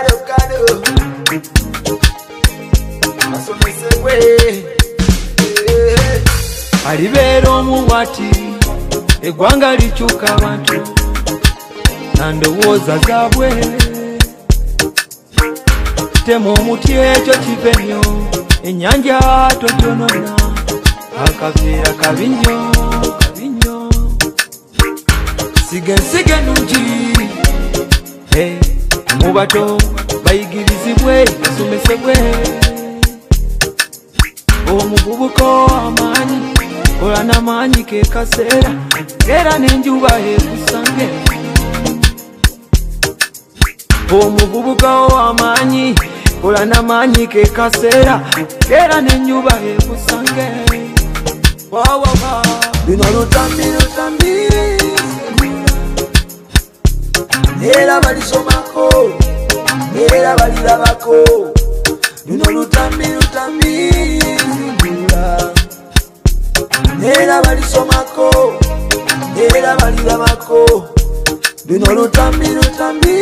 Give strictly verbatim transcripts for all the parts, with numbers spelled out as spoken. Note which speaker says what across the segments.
Speaker 1: kado kado asomesebwe
Speaker 2: alibera omuwati eggwanga likyuka abantu nandowooza zaabwe tema omuti ekyo kivenyo ennyanja totonona akaveera kabi nnyo kabi nnyo sige nsige nungi hey, mubato bayigirizibwe basomesebwe omuvubuka amaanyi kola n'amaanyi ke kaseera era n'enjuba ekusange omuvubuka amaanyi kola n'amaanyi ke kaseera era n'enjuba ekusange wawawa
Speaker 1: bino lutambi lutambi era balisomako era balirabako bino lutambi lutambi era balisomako era balirabako bino lutambi lutambi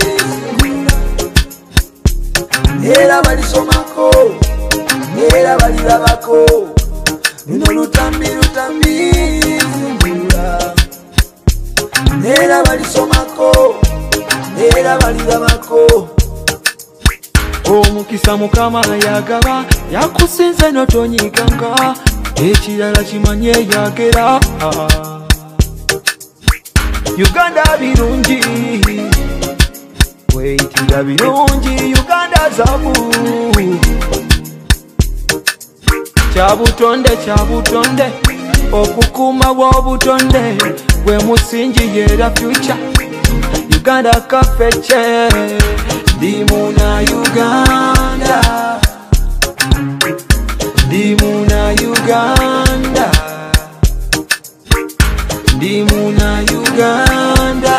Speaker 1: era balisomako era balirabako bino lutambi lutambi era balisomako era balirabako
Speaker 2: omukisa mukama yagaba yakusinze notonyiganga ekirala kimanye yagera Uganda birungi weyitira birungi Uganda zabu kyabutonde kyabutonde okukuma bw'obutonde gwe musingi yera future Uganda kafeche dimuna Uganda dimuna Uganda dimuna Uganda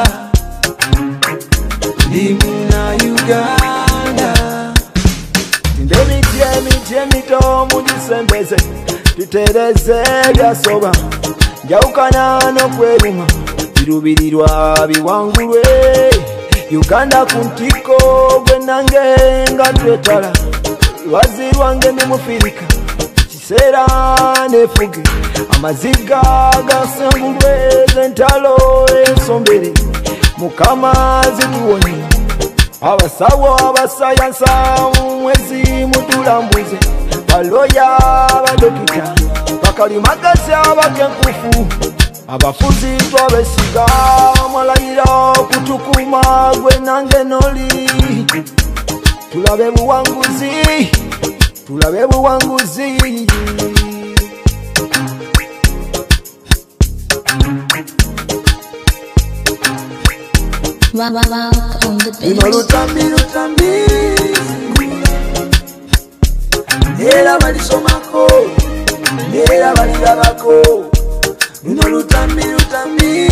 Speaker 2: dimuna Uganda
Speaker 1: ndemiti emiti emito mujisembeze tutereze byasoba njawukana n'okweruma birubirirwa biwangulwe Uganda kuntiko gwe nange nga twetala lwazi lwange nemufirika kiseera nefuge amaziga gasangulwe zentalo ensombere mukama zituwonye abasawo abasayansa mwezi mutulambuze baloya badokita bakalimagasi abakenkufu abafuzi twabesiga mwalayira kutukuma gwe nange noli tulabe buwanguzi tulabe buwanguzi bino lutambi lutambi era balisomako era balirabako bino lutambi lutambi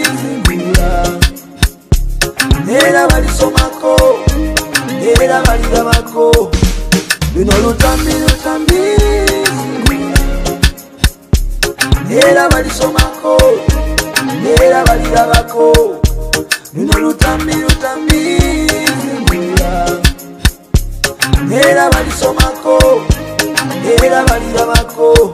Speaker 1: era balisomako era balirabako bino lutambi lutambi era balisomako era balirabako bino lutambi lutambi era balisomako era balirabako